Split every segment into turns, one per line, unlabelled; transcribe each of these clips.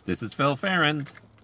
This is Phil Farron,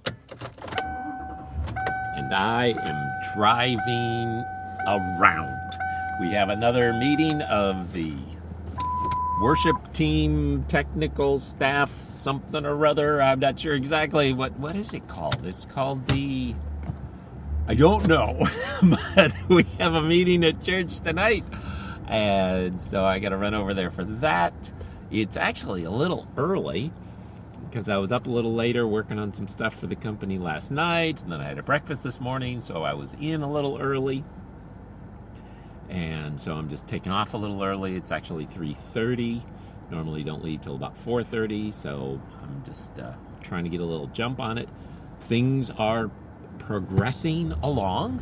and I am driving around. We have another meeting of the worship team, technical staff, something or other. I'm not sure exactly what is it called. It's called the... I don't know, but we have a meeting at church tonight, and so I got to run over there for that. It's actually a little early because I was up a little later working on some stuff for the company last night, and then I had a breakfast this morning, so I was in a little early, and so I'm just taking off a little early. It's actually 3:30. Normally don't leave till about 4:30, so I'm just trying to get a little jump on it. Things are progressing along.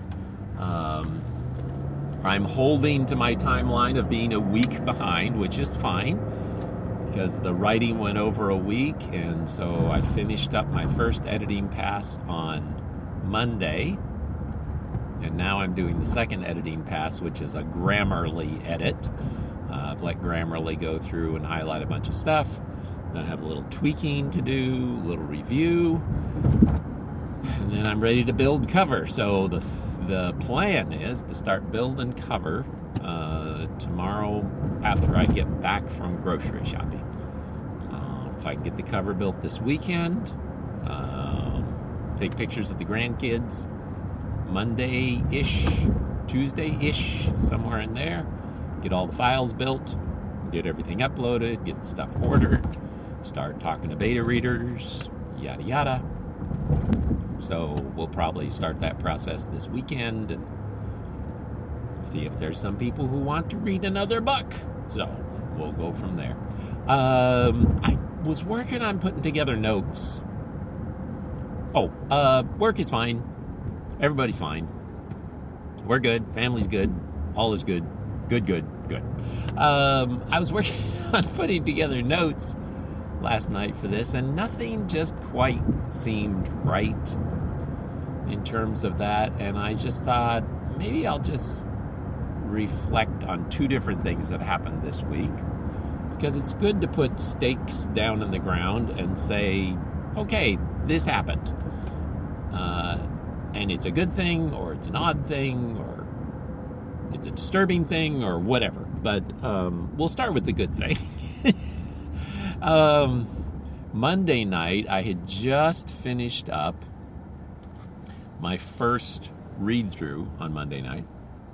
I'm holding to my timeline of being a week behind, which is fine because the writing went over a week, and so I finished up my first editing pass on Monday, and now I'm doing the second editing pass, which is a Grammarly edit. I've let Grammarly go through and highlight a bunch of stuff. Then I have a little tweaking to do, a little review, and then I'm ready to build cover. So the plan is to start building cover tomorrow after I get back from grocery shopping. If I can get the cover built this weekend, take pictures of the grandkids Monday-ish, Tuesday-ish, somewhere in there, get all the files built, get everything uploaded, get stuff ordered, start talking to beta readers, yada yada. So we'll probably start that process this weekend and see if there's some people who want to read another book. So we'll go from there. I was working on putting together notes. Work is fine. Everybody's fine. We're good. Family's good. All is good. Good. I was working on putting together notes last night for this, and nothing just quite seemed right in terms of that, and I just thought maybe I'll just reflect on two different things that happened this week, because it's good to put stakes down in the ground and say, okay, this happened, and it's a good thing, or it's an odd thing, or it's a disturbing thing, or whatever, but we'll start with the good thing. Monday night, I had just finished up my first read-through on Monday night.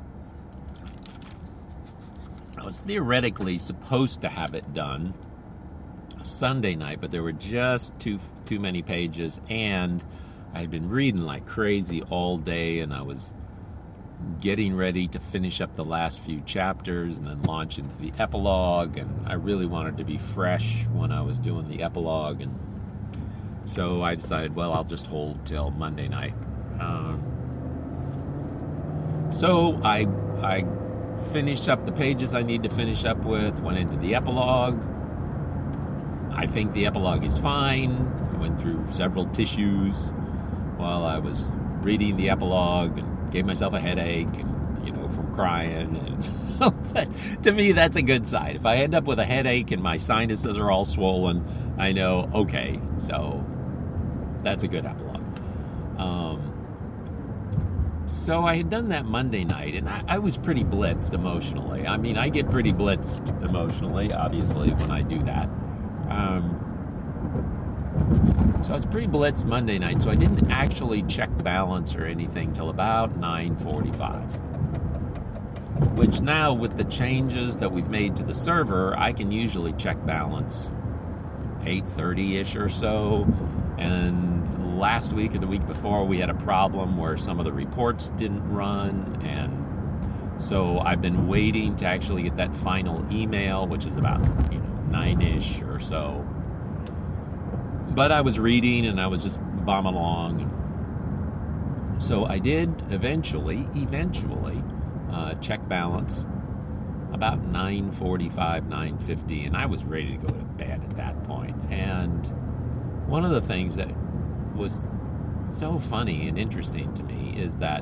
I was theoretically supposed to have it done Sunday night, but there were just too many pages, and I had been reading like crazy all day, and I was getting ready to finish up the last few chapters and then launch into the epilogue, and I really wanted to be fresh when I was doing the epilogue, and so I decided, well, I'll just hold till Monday night. So I finished up the pages I need to finish up with, went into the epilogue. I think the epilogue is fine. I went through several tissues while I was reading the epilogue and gave myself a headache, and from crying, and so to me that's a good sign. If I end up with a headache and my sinuses are all swollen, I know, okay, so that's a good epilogue. So I had done that Monday night, and I was pretty blitzed emotionally. I mean, I get pretty blitzed emotionally, obviously, when I do that. So I was pretty blitzed Monday night, so I didn't actually check balance or anything till about 9:45. Which now, with the changes that we've made to the server, I can usually check balance 8:30-ish or so. And last week or the week before, we had a problem where some of the reports didn't run, and so I've been waiting to actually get that final email, which is about 9-ish or so. But I was reading, and I was just bombing along. So I did eventually check balance about 9:45, 9:50, and I was ready to go to bed at that point. And one of the things that was so funny and interesting to me is that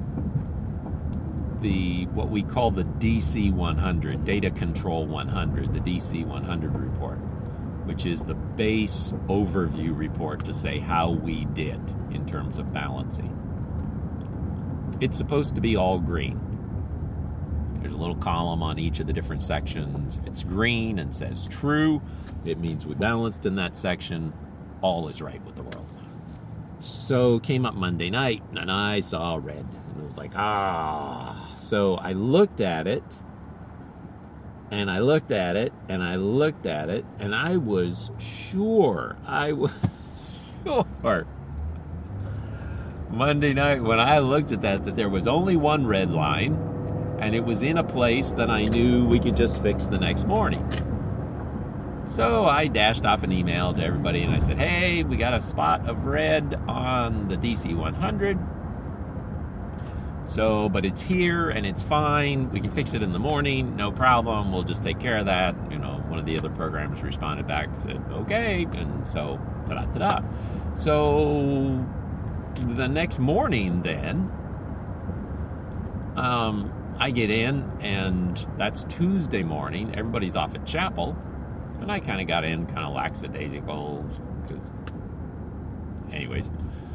what we call the DC 100, Data Control 100, the DC 100 report, which is the base overview report to say how we did in terms of balancing. It's supposed to be all green. There's a little column on each of the different sections. If it's green and says true, it means we balanced in that section. All is right with the world. So came up Monday night, and I saw red. And it was like, So I looked at it, and I looked at it, and I looked at it, and I was sure, Monday night when I looked at that there was only one red line, and it was in a place that I knew we could just fix the next morning. So I dashed off an email to everybody, and I said, hey, we got a spot of red on the DC 100. So, but it's here, and it's fine. We can fix it in the morning. No problem. We'll just take care of that. You know, one of the other programmers responded back, said, okay. And so, ta-da. So, the next morning then, I get in, and that's Tuesday morning. Everybody's off at chapel. And I kind of got in kind of lackadaisical, because, anyways,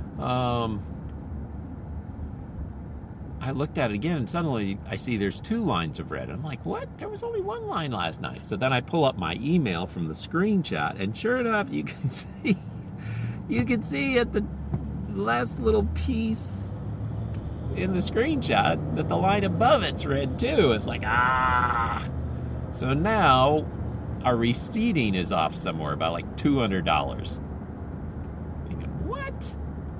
I looked at it again, and suddenly I see there's 2 lines of red. I'm like, what? There was only 1 line last night. So then I pull up my email from the screenshot, and sure enough, you can see at the last little piece in the screenshot that the line above it's red too. It's like, So now our receipting is off somewhere about like $200. Thinking, what?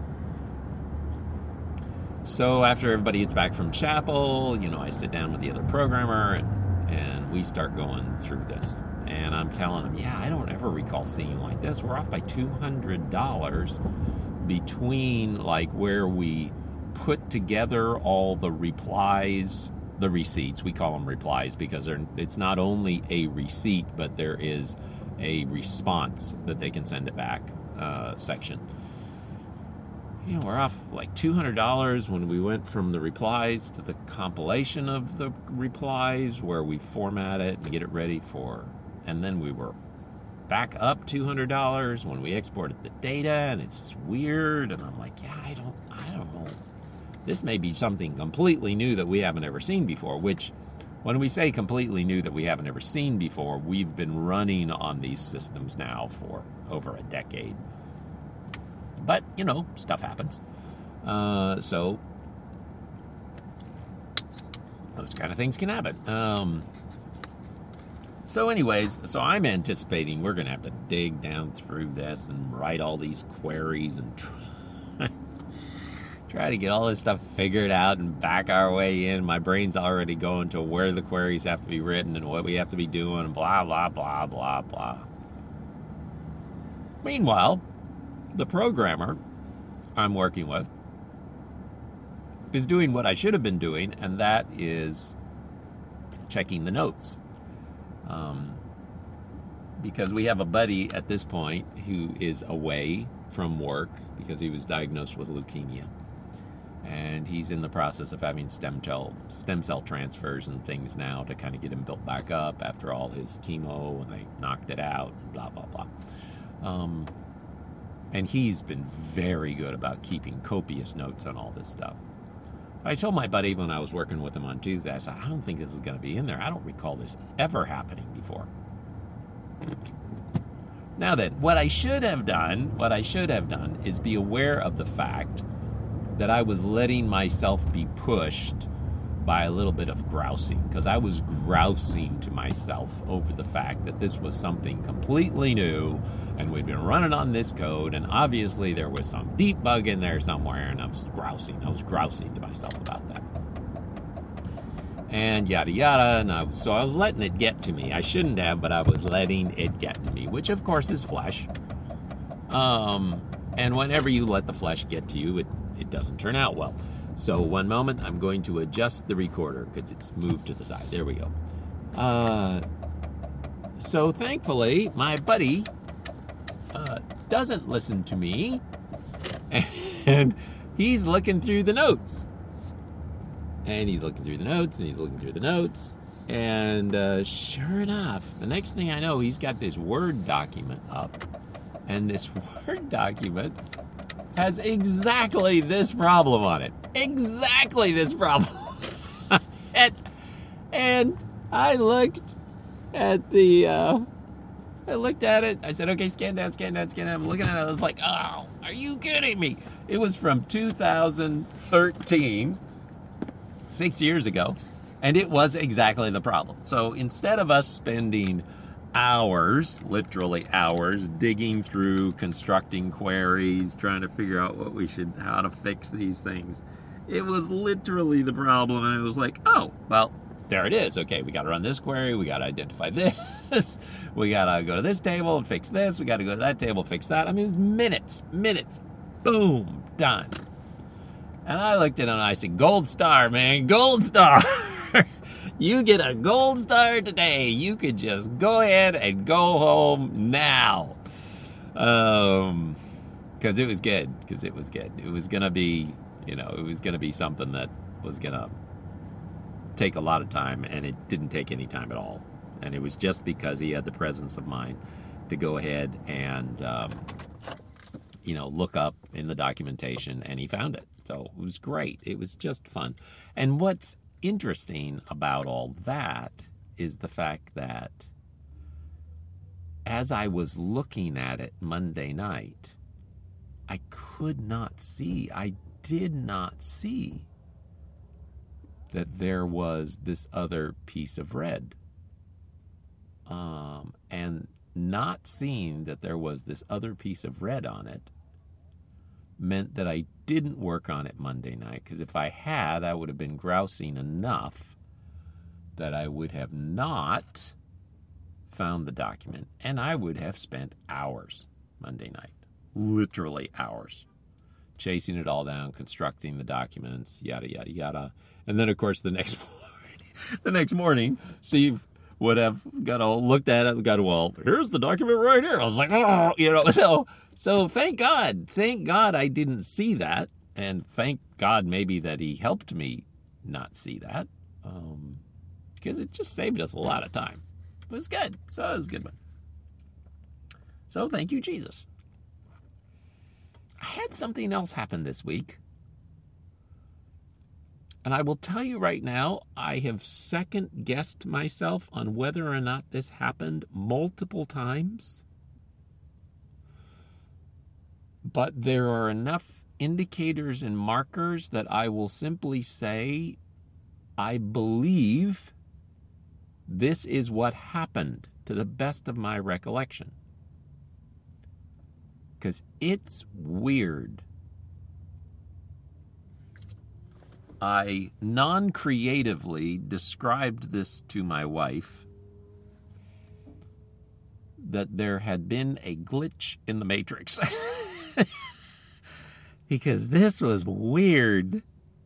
So after everybody gets back from chapel, you know, I sit down with the other programmer, and we start going through this. And I'm telling him, yeah, I don't ever recall seeing like this. We're off by $200 between like where we put together all the replies, the receipts. We call them replies because it's not only a receipt, but there is a response that they can send it back section. You know, we're off like $200 when we went from the replies to the compilation of the replies, where we format it and get it ready for, and then we were back up $200 when we exported the data, and it's just weird. And I'm like, yeah, I don't know. This may be something completely new that we haven't ever seen before, which, when we say completely new that we haven't ever seen before, we've been running on these systems now for over a decade. But, you know, stuff happens. So, those kind of things can happen. So anyways, so I'm anticipating we're going to have to dig down through this and write all these queries and try to get all this stuff figured out and back our way in. My brain's already going to where the queries have to be written and what we have to be doing and blah, blah, blah, blah, blah. Meanwhile, the programmer I'm working with is doing what I should have been doing, and that is checking the notes. Because we have a buddy at this point who is away from work because he was diagnosed with leukemia. And he's in the process of having stem cell transfers and things now to kind of get him built back up after all his chemo and they knocked it out, and blah, blah, blah. And he's been very good about keeping copious notes on all this stuff. I told my buddy when I was working with him on Tuesday, I said, I don't think this is going to be in there. I don't recall this ever happening before. Now then, what I should have done is be aware of the fact that I was letting myself be pushed by a little bit of grousing, because I was grousing to myself over the fact that this was something completely new, and we'd been running on this code, and obviously there was some deep bug in there somewhere, and I was grousing to myself about that. And yada yada, and so I was letting it get to me. I shouldn't have, but I was letting it get to me, which of course is flesh. And whenever you let the flesh get to you, it doesn't turn out well. So one moment, I'm going to adjust the recorder because it's moved to the side. There we go. So thankfully, my buddy doesn't listen to me, and he's looking through the notes. And he's looking through the notes, and he's looking through the notes. And sure enough, the next thing I know, he's got this Word document up. And this Word document has exactly this problem on it. Exactly this problem. and I looked at it. I said, okay, scan down. I'm looking at it. I was like, oh, are you kidding me? It was from 2013, 6 years ago. And it was exactly the problem. So instead of us spending hours, literally hours, digging through, constructing queries, trying to figure out how to fix these things, it was literally the problem. And it was like, oh, well, there it is. Okay, we got to run this query. We got to identify this. We got to go to this table and fix this. We got to go to that table, fix that. I mean, it's minutes. Boom, done. And I looked at it and I said, gold star, man, gold star. You get a gold star today. You could just go ahead and go home now. Because it was good. It was going to be, it was going to be something that was going to take a lot of time, and it didn't take any time at all. And it was just because he had the presence of mind to go ahead and, look up in the documentation, and he found it. So it was great. It was just fun. And what's interesting about all that is the fact that as I was looking at it Monday night, I did not see that there was this other piece of red. And not seeing that there was this other piece of red on it meant that I didn't work on it Monday night, because if I had, I would have been grousing enough that I would have not found the document, and I would have spent hours Monday night, literally hours, chasing it all down, constructing the documents, yada, yada, yada. And then, of course, the next morning, Steve would have looked at it and got, well, here's the document right here. I was like, oh, so thank God I didn't see that. And thank God maybe that he helped me not see that, because it just saved us a lot of time. It was good. So it was a good one. So thank you, Jesus. I had something else happen this week. And I will tell you right now, I have second-guessed myself on whether or not this happened multiple times. But there are enough indicators and markers that I will simply say, I believe this is what happened to the best of my recollection. Because it's weird. I non-creatively described this to my wife, that there had been a glitch in the Matrix. Because this was weird.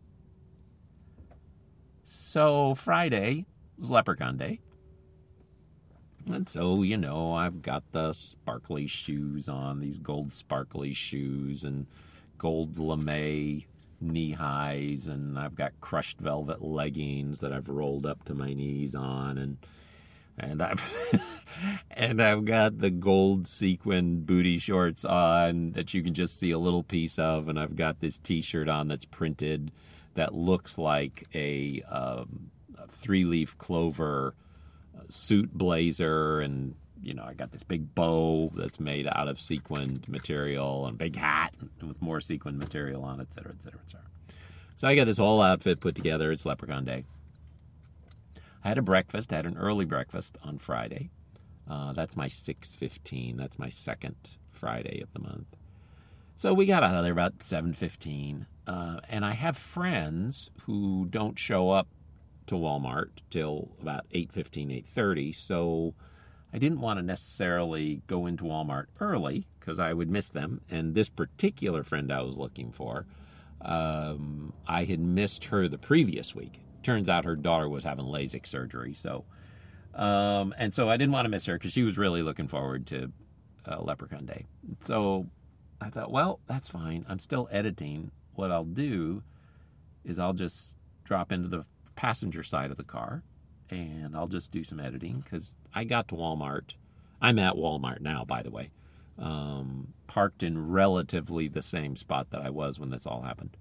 So Friday was Leprechaun Day. And so, I've got the sparkly shoes on, these gold sparkly shoes, and gold lame knee highs, and I've got crushed velvet leggings that I've rolled up to my knees on, and I've got the gold sequin booty shorts on that you can just see a little piece of, and I've got this t-shirt on that's printed that looks like a three-leaf clover suit blazer, and I got this big bow that's made out of sequined material, and a big hat with more sequined material on it, et cetera, et cetera, et cetera. So I got this whole outfit put together. It's Leprechaun Day. I had an early breakfast on Friday. That's my 6:15. That's my second Friday of the month. So we got out of there about 7:15. And I have friends who don't show up to Walmart till about 8:15, 8:30. So I didn't want to necessarily go into Walmart early because I would miss them. And this particular friend I was looking for, I had missed her the previous week. Turns out her daughter was having LASIK surgery. So I didn't want to miss her because she was really looking forward to Leprechaun Day. So I thought, well, that's fine. I'm still editing. What I'll do is I'll just drop into the passenger side of the car and I'll just do some editing because I got to Walmart. I'm at Walmart now, by the way, parked in relatively the same spot that I was when this all happened.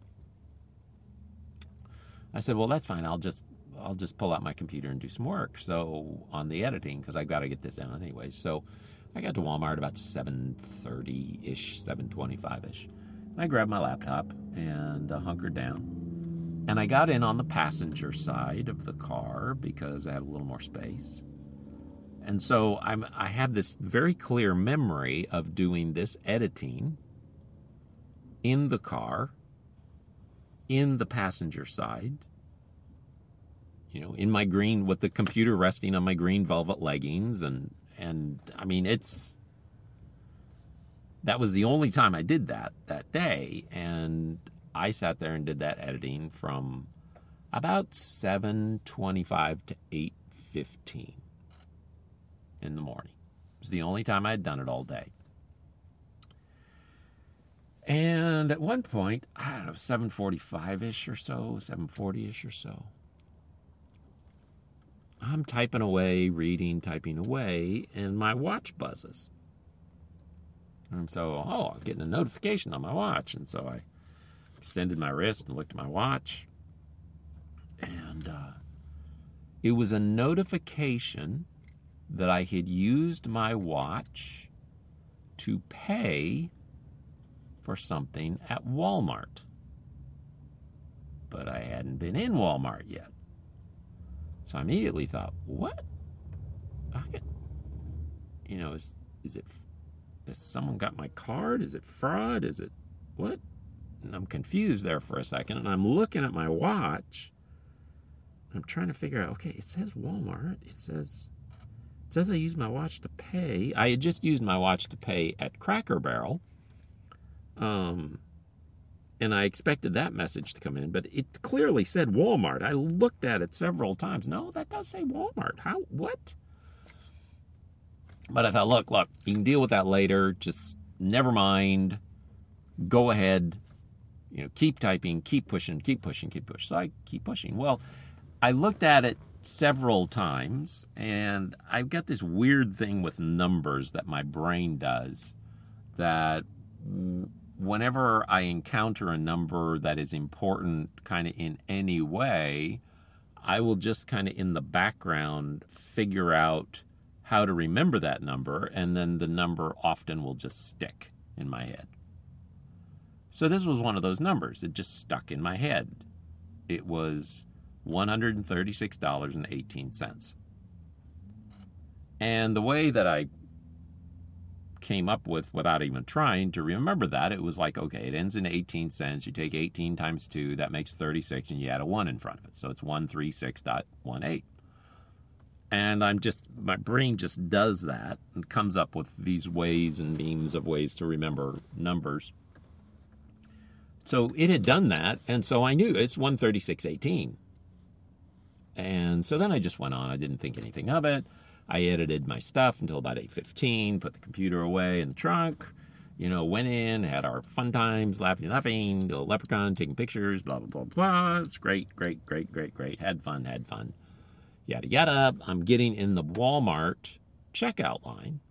I said, well, that's fine. I'll just pull out my computer and do some work. So on the editing, because I got to get this done anyway. So I got to Walmart about 7:30-ish, 7:25-ish. And I grabbed my laptop and hunkered down. And I got in on the passenger side of the car because I had a little more space. And so I have this very clear memory of doing this editing in the car, in the passenger side, in my green, with the computer resting on my green velvet leggings. And I mean, that was the only time I did that day. And I sat there and did that editing from about 7:25 to 8:15 in the morning. It was the only time I had done it all day. And at one point, I don't know, 7:45-ish or so, 7:40-ish or so, I'm typing away, typing away, and my watch buzzes. And so, I'm getting a notification on my watch. And so I extended my wrist and looked at my watch. And it was a notification that I had used my watch to pay for something at Walmart. But I hadn't been in Walmart yet. So I immediately thought, what? Has someone got my card? Is it fraud? Is it what? And I'm confused there for a second, and I'm looking at my watch. I'm trying to figure out, okay, it says Walmart. It says I used my watch to pay. I had just used my watch to pay at Cracker Barrel. And I expected that message to come in, but it clearly said Walmart. I looked at it several times. No, that does say Walmart. How? What? But I thought, look, you can deal with that later. Just never mind. Go ahead. Keep typing, keep pushing. So I keep pushing. Well, I looked at it several times, and I've got this weird thing with numbers that my brain does, that whenever I encounter a number that is important kind of in any way, I will just kind of in the background figure out how to remember that number, and then the number often will just stick in my head. So this was one of those numbers. It just stuck in my head. It was $136.18. And the way that I came up with, without even trying to remember that, it was like, okay, it ends in 18 cents. You take 18 times 2, that makes 36, and you add a 1 in front of it. So it's 136.18. And my brain just does that and comes up with these ways and means of ways to remember numbers. So it had done that, and so I knew it's 136.18. And so then I just went on. I didn't think anything of it. I edited my stuff until about 8:15, put the computer away in the trunk, went in, had our fun times, laughing, the leprechaun, taking pictures, blah, blah, blah, blah. It's great. Had fun. Yada, yada. I'm getting in the Walmart checkout line.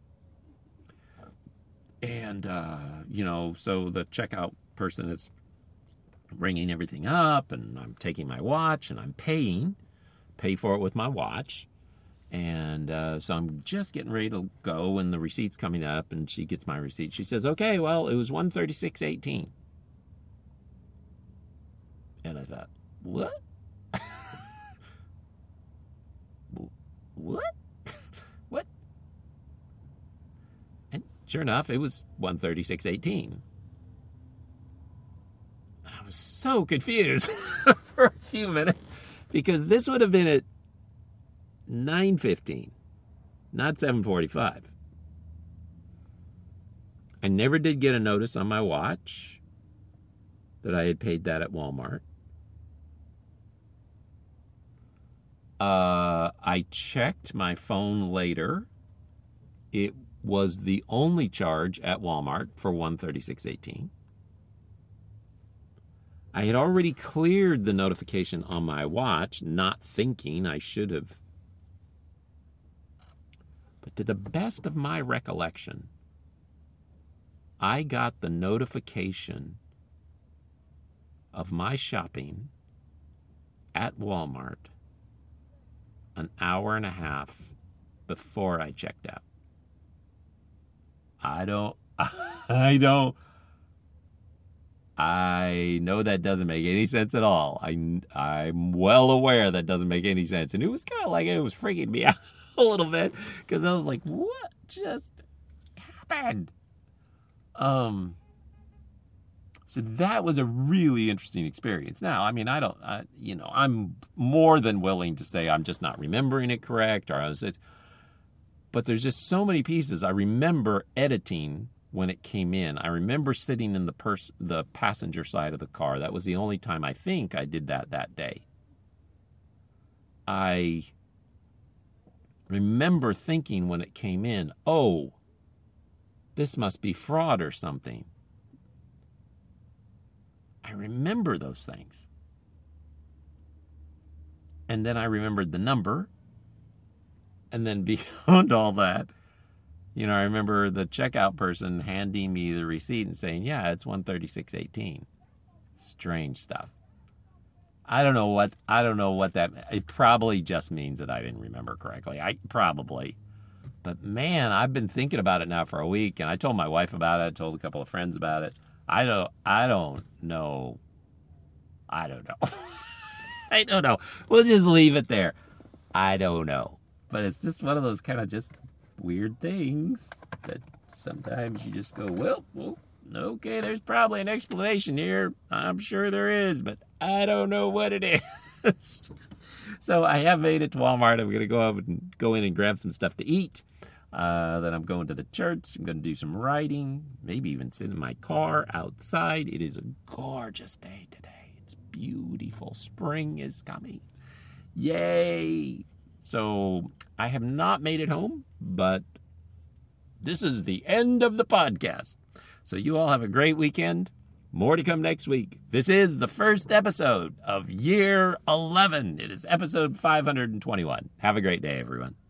And, so the checkout person is ringing everything up, and I'm taking my watch, and I'm pay for it with my watch. And so I'm just getting ready to go, and the receipt's coming up, and she gets my receipt. She says, okay, well, it was $136.18. And I thought, what? What? What? And sure enough, it was $136.18. I was so confused for a few minutes, because this would have been at 9:15, not 7:45. I never did get a notice on my watch that I had paid that at Walmart. I checked my phone later. It was the only charge at Walmart for $136.18. I had already cleared the notification on my watch, not thinking I should have But to the best of my recollection, I got the notification of my shopping at Walmart an hour and a half before I checked out. I know that doesn't make any sense at all. I'm well aware that doesn't make any sense. And it was kind of like it was freaking me out a little bit because I was like, what just happened? So that was a really interesting experience. Now, I mean, I'm more than willing to say I'm just not remembering it correct, but there's just so many pieces. I remember editing when it came in. I remember sitting in the passenger side of the car. That was the only time I think I did that day. I remember thinking when it came in, oh, this must be fraud or something. I remember those things. And then I remembered the number. And then beyond all that, I remember the checkout person handing me the receipt and saying, yeah, it's $136.18. Strange stuff. I don't know what that, it probably just means that I didn't remember correctly. But man, I've been thinking about it now for a week, and I told my wife about it. I told a couple of friends about it. I don't know. I don't know. We'll just leave it there. I don't know. But it's just one of those kind of just weird things that sometimes you just go, well, okay, there's probably an explanation here. I'm sure there is, but I don't know what it is. So I have made it to Walmart. I'm going to go in and grab some stuff to eat. Then I'm going to the church. I'm going to do some writing, maybe even sit in my car outside. It is a gorgeous day today. It's beautiful. Spring is coming. Yay! So I have not made it home, but this is the end of the podcast. So you all have a great weekend. More to come next week. This is the first episode of year 11. It is episode 521. Have a great day, everyone.